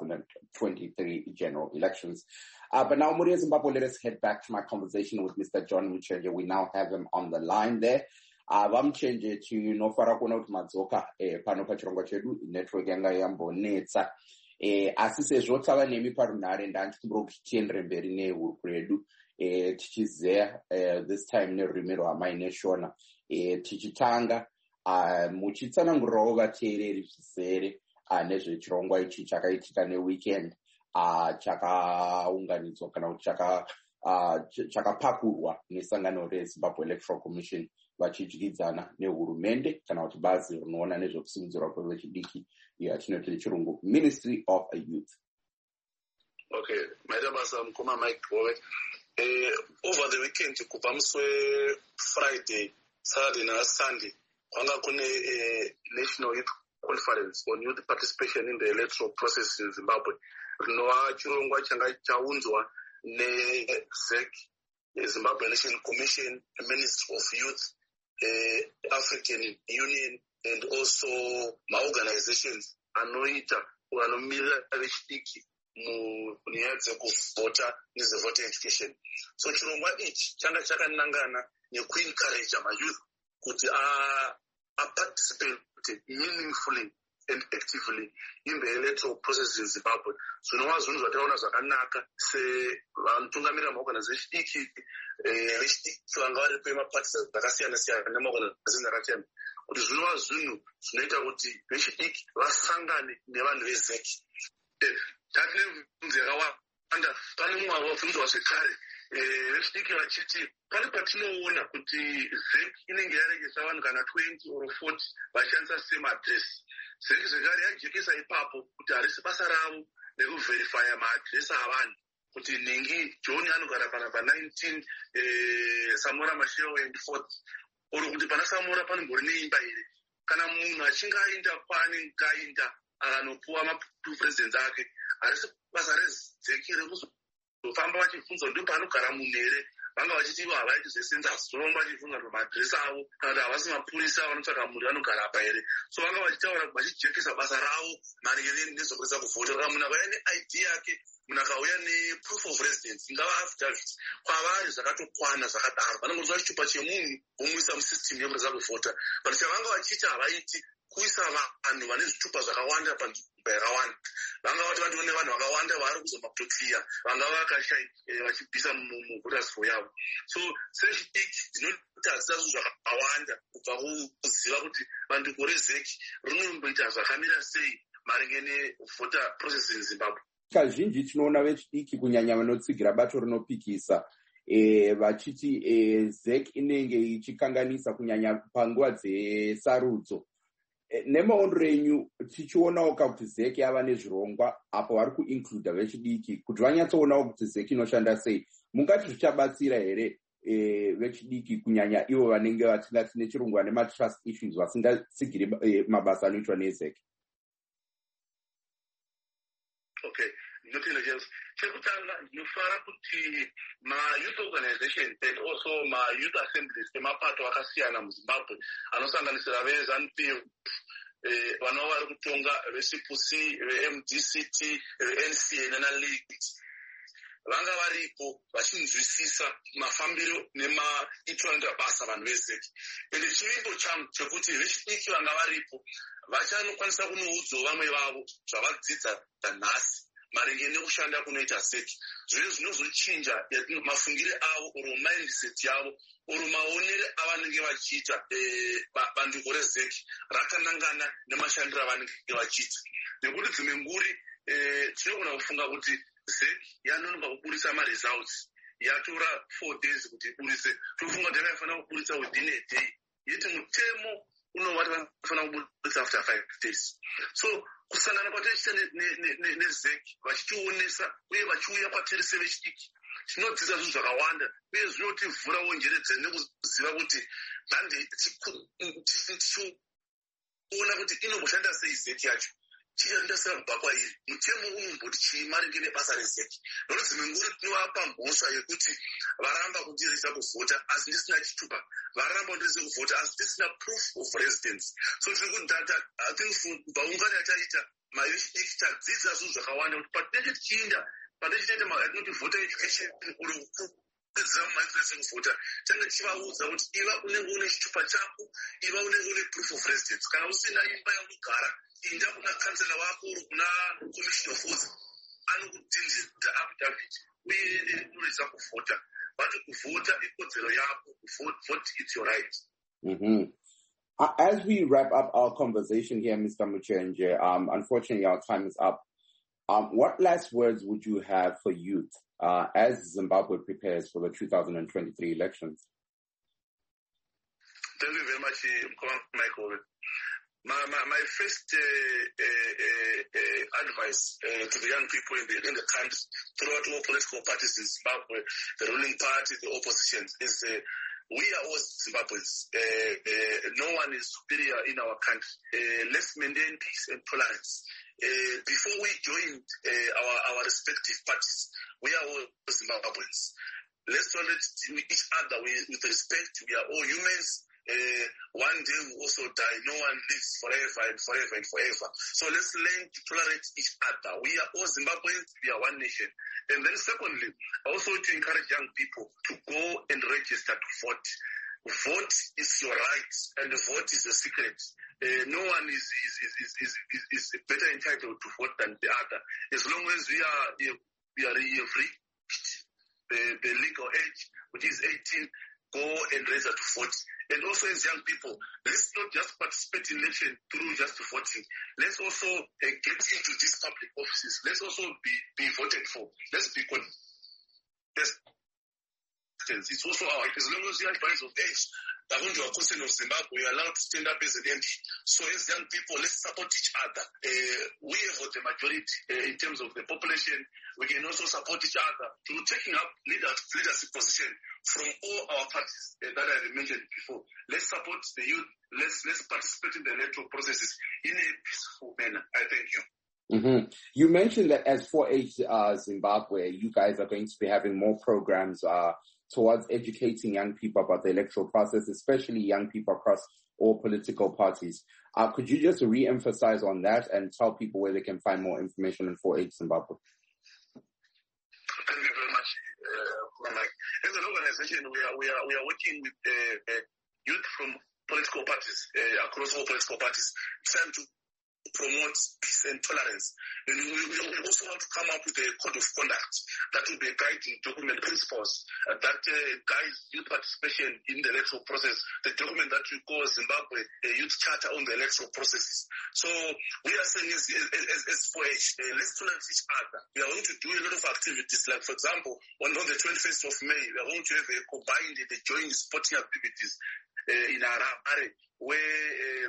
2023 general elections. But now, Muria Zimbabwe, let us head back to my conversation with Mr. John Mchenje. We now have him on the line there. Vamchenje tinofara kuona kuti madzoka pano pachirongwa chedu network yanga yambonetsa asi sezvo tava nemi parunhare ndandichikumbira kuti tiendere mberi nehurukuro yedu tichizeya this time nerurimi rwamai Shona tichitanga muchitsanangurirawo vateereri zvizere nezvechirongwa ichi chakaitika neweekend chakaunganidzwa kana kuti chakapakurwa nesangano reZimbabwe Electoral Commission vachidyidzana nehurumende kana kuti bazi rinoona nezvekusimudzirwa kwevechidiki yatinoti nechirungu Ministry of Youth.
Okay, maita basa mukoma Mike Bowe. Over the weekend kubva musi Friday, Saturday na Sunday kwanga kune National Youth Conference on Youth Participation in the Electoral Process in Zimbabwe. Rinova chirongwa changa chaunzwa neZEC, Zimbabwe National Commission, Ministry of Youth, African Union, and also ma-organizations anoita anomira vechidiki munyaya dzekuvhota nezvevoter education. So chirongwa ichi changa chakanangana nekuencourage ma-youth kuti participate meaningfully and actively in the electoral process in Zimbabwe. Zvinova zvinhu zvataona zvakanaka sevatungamirira maorganization iki vechidiki vanga varipo emaparties akasiyana-siyana nemaorganization akasiyana kuti zvinova zvinhu zvinoita kuti vechidiki vasangane nevanhu veZEC. Tatine mibvunzo yakawanda. Pane mumwe wabvunzwa zvekare vechidiki vachiti pane patinoona kuti ZEC inenge yaregesa vanhu kana 20 or 40 vachishandisa semadresi. ZEC zvekare yajekesa ipapo kuti harisi basa ravo nekuvherifya maadresi avanhu kuti ningi John anogara pana pa19 Samora Machel and 4th oro kuti pana Samora panombori neimba here. Kana munhu achinge aenda kwaanenge aenda akanopuwa ma2 presidents ake harisi basa reZEC rekuzofamba vachibvunza ndipo panogara munhu here. Vanga vachiti havaiti zvesenzasi zvoromba vachibvunza maadresi avo kana kuti havasi mapurisa vanotsvaka munhu anogara apa here. So vanga vachitaura vachijekesa basa ravo maringe nezvekuisa kuvhota. Kana munhu akauya neID yake, munhu akauya neproof of residence, ingava affidavit, kwavari zvakatokwana zvakadaro. Vanongotora chichupa chemunhu vomuisa musystem yekuisa kuvhota. But chavanga vachiita havaiti kuisa vanhu vane zvitupa zvakawanda panzvimbo yakawanda. Vanga vati vandione vanhu vakawanda vari kuzomapotokliya, vanga vakashai vachibvisa muvoters roll yavo. So sezvidiki dzinoita zvinhu zvakawanda kubva kuziva kuti bandiko reZEC rinomboita zvakamira sei maringe nevoter process in Zimbabwe.
Kazhinji tinoona vechidiki kunyanya vanotsigira bato rinopikisa vachiti ZEC inenge ichikanganisa kunyanya panguva dzesarudzo. Nemaondero enyu tichionawo kuti ZEC yava nezvirongwa apo vari kuincluda vechidiki kuti vanyatsoonawo kuti ZEC inoshanda sei. Mungati zvichabatsira here vechidiki kunyanya ivo vanenge vatingati nechirungu vane matrust issues vasingatsigiri mabasa anoitwa neZEC?
Okay, intelligence. Chekutanga nofara kuti ma-youth organization and also ma-youth assemblies emapato akasiyana muZimbabwe anosanganisira veZANU-PF, vanova vari kutonga veCPC, veMDCT, veNCA nanaLeague vanga varipo vachinzwisisa mafambiro nemaitwa basa vanhu vezeki. Ende chivimbo changu chekuti vechidiki vanga varipo vachanokwanisa kunoudzawo vamwe vavo zvavadzidza nhasi maringe nekushanda kunoita zeki. Zvino zvinozochinja mafungire avo oro mindset yavo oro maonere avanenge vachiita bandiko rezeki rakanangana nemashandiro avanenge vachiita. Nekuti dzimwe nguri tinogona kufunga kuti zeki yanonoka kuburisa results yatora 4 days kuti iburise, tofunga kuti yakafanira kuburisa within a day, yeti mutemo unovati vanofanira kuburisa after 5 days. So kusangana kwatoita nezeki vachitionesa uye vachiuya kwaterise vechidiki zvinodzidza zvinhu zvakawanda uye zvinotivhurawo njere dzedu nekuziva kuti nhande tichiona kuti inomboshanda sei zeki yacho chichaenda sei kubva kwairi, mutemo unomboti chii maringe nebasa rezeki. Nokuti dzimwe nguri tinovapa mhosva yekuti varamba kundirisa kuvhota asi ndisina chitupa, varamba kundirisa kuvhota asi ndisina proof of residence. So tiri kudhata I think kubva ungano yataita mavechidiki tadzidza zvinhu zvakawanda kuti patinenge tichiinda patinenge tichiita voter education uri kukwedzera mumaitiro ekuvhota tange tichivaudza kuti iva unenge une chitupa chako, iva unenge une proof of residence. Kana usina imba yaunogara inda kuna kansela wako uri kuna commission of oath anokudhindira affidavit uye unoisa kuvhota. But kuvhota ikodzero yako, vote it's your right.
As we wrap up our conversation here, Mr. Muchenje, unfortunately our time is up. What last words would you have for youth as Zimbabwe prepares for the 2023 elections?
Thank you very much, Michael. My first advice to the young people in the country, throughout all political parties in Zimbabwe, the ruling party, the opposition, is we are all Zimbabweans. No one is superior in our country. Let's maintain peace and tolerance. Before we joined our respective parties, we are all Zimbabweans. Let's tolerate each other with respect. We are all humans. One day we also die. No one lives forever and forever and forever. So let's learn to tolerate each other. We are all Zimbabweans. We are one nation. And then secondly, also to encourage young people to go and register to vote. Vote is your right, and the vote is a secret. No one is better entitled to vote than the other. As long as we have reached the legal age, which is 18, go and register to vote. And also as young people, let's not just participate in election through just voting. Let's also get into these public offices. Let's also be voted for. Let's be it's also our, as long as we are advised of age, according to our Constitution of Zimbabwe, we are allowed to stand up as an MP. So as young people, let's support each other. We have the majority in terms of the population. We can also support each other through taking up leadership position from all our parties that I mentioned before. Let's support the youth. Let's participate in the electoral processes in a peaceful manner. I thank you.
You mentioned that as 4H Zimbabwe, you guys are going to be having more programs towards educating young people about the electoral process, especially young people across all political parties. Could you just re-emphasize on that and tell people where they can find more information on 4H Zimbabwe?
Thank you very much, Mike. As an organization, we are working with youth from political parties, across all political parties, trying to promote peace and tolerance. And we also want to come up with a code of conduct that will be guiding document principles that guides youth participation in the electoral process. The document that we call Zimbabwe Youth Charter on the electoral processes. So we are saying as 4H, let's tolerate each other. We are going to do a lot of activities, like for example, on the 21st of May, we are going to have a combined joint sporting activities in Harare, where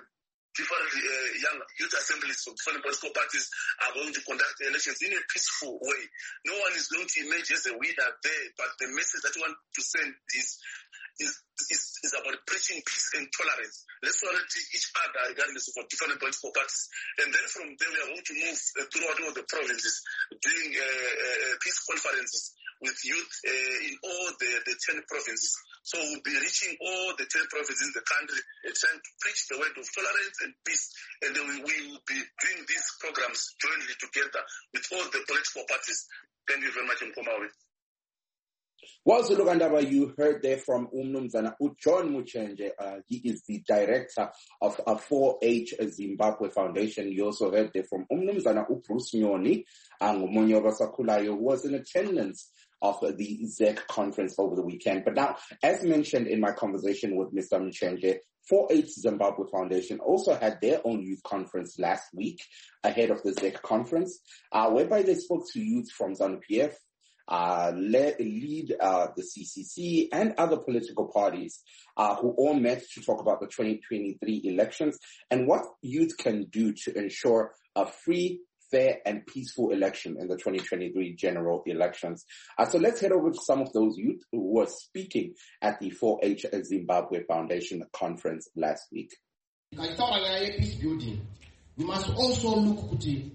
different young youth assemblies from different political parties are going to conduct elections in a peaceful way. No one is going to emerge as a winner there, but the message that we want to send is about preaching peace and tolerance. Let's tolerate each other regardless of different political parties. And then from there we are going to move throughout all the provinces, doing peace conferences with youth in all the 10 provinces. So we'll be reaching all the 10 provinces in the country and trying to preach the word of tolerance and peace. And then we will be doing these programs jointly together with all the political parties. Thank you very much, Mkomawe.
Well, Zulukandaba, you heard there from Umnumzana John Muchenje. He is the director of 4H Zimbabwe Foundation. You also heard there from Umnumzana Bruce Nyoni Ngumunyoba Sakulayo, who was in attendance of the ZEC conference over the weekend. But now, as mentioned in my conversation with Mr. Muchenje, 4H Zimbabwe Foundation also had their own youth conference last week ahead of the ZEC conference, whereby they spoke to youth from ZANU-PF, lead the CCC and other political parties who all met to talk about the 2023 elections and what youth can do to ensure a free, fair and peaceful election in the 2023 general elections. So let's head over to some of those youth who were speaking at the 4H Zimbabwe Foundation conference last week.
Peace building. We must also look at it.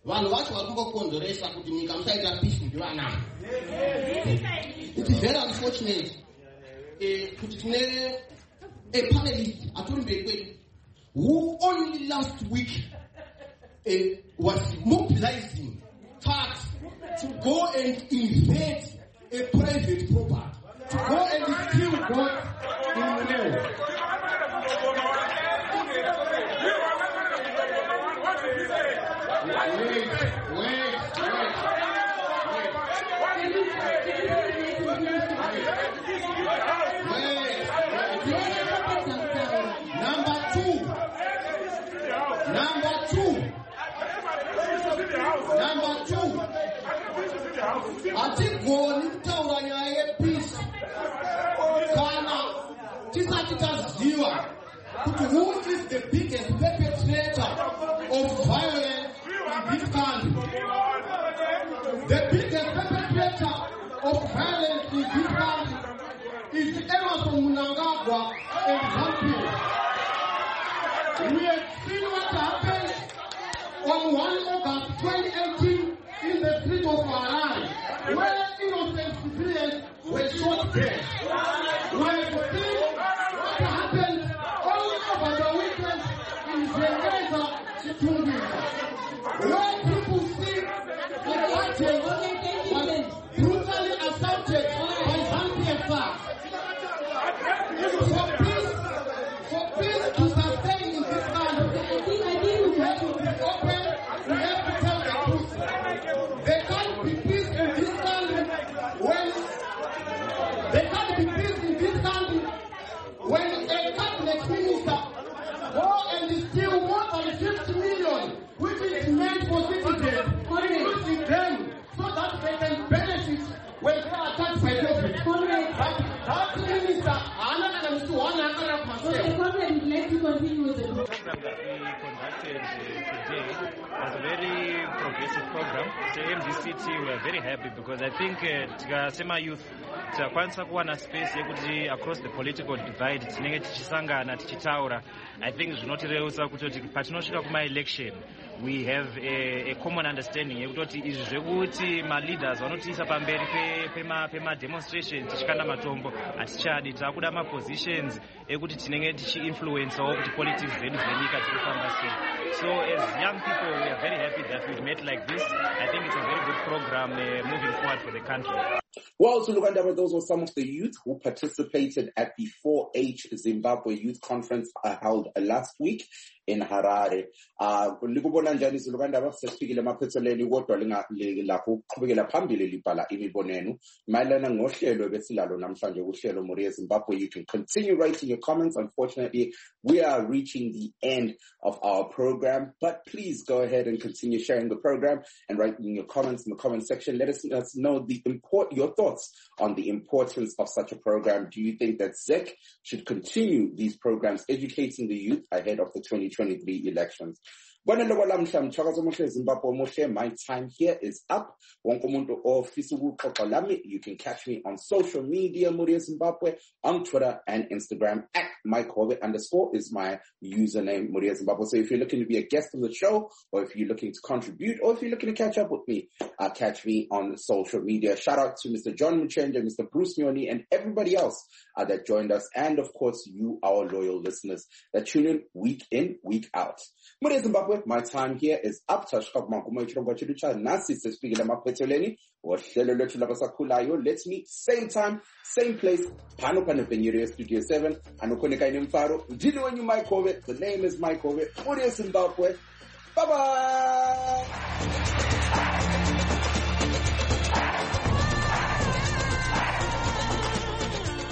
It is very unfortunate a panelist who only last week was mobilizing facts to go and invade a private property, to go and steal God in the name. Number two, I think going to peace. Who is the biggest perpetrator of violence in this country? The biggest perpetrator of violence in this country is Emerson Mnangagwa and ZANU-PF. We have seen what happened on 1 August 2018 in the street of Harare, where innocent civilians were shot dead. We have seen what happened only over the weekend in Zengeza, Chitungi, where people see the watches was brutally assaulted by ZANU-PF. For peace to sustain in this country, I think we have to be open, we have to tell the truth. There can't be peace in this country when a cabinet minister go and steal more than 50 million, which is meant for citizens, using them so that they can benefit when they are attacked by government. But that minister,
let's continue with the program that we conducted today was a very progressive program. MDCT, we are very happy because I think Tikasema Youth takwanisa kuwana space yekuti across the political divide tinenge tichisangana tichitaura. I think zvinotireusa kuti patinosvika kuma election we have a common understanding yekutoti izvi zvekuti ma leaders vanotiisa pamberi pema demonstrations tichikanda matombo atichadi takuda ma positions ekuti tinenge tichi-influencewo kuti politics zedu dzenyika dzirikufamba sei. So as young people we are very happy that we met like this. I think it's a very good program moving forward for the country.
Well, Zulukandaba, those were some of the youth who participated at the 4H Zimbabwe Youth Conference held last week in Harare. Likubona njani Zulukandaba sesifikile emaphethelweni kodwa lakho qhubekela phambili libhala imiboneno mayelana ngohlelo besilalo namhlanje kuhlelo Muriye Zimbabwe. You can continue writing your comments. Unfortunately, we are reaching the end of our program, but please go ahead and continue sharing the program and writing your comments in the comment section. Let us know your thoughts on the importance of such a program. Do you think that ZEC should continue these programs educating the youth ahead of the 2023 2023 elections. My time here is up. You can catch me on social media, Muria Zimbabwe, on Twitter and Instagram at MikeHobbit _ is my username, Muria Zimbabwe. So if you're looking to be a guest on the show, or if you're looking to contribute, or if you're looking to catch up with me, catch me on social media. Shout out to Mr. John Muchenja, Mr. Bruce Nyoni, and everybody else that joined us. And of course, you, our loyal listeners that tune in, week out. Muria Zimbabwe, my time here is up. Let's meet same time, same place. Studio 7. The name is Mike Hobbit. Muria Zimbabwe. Bye bye.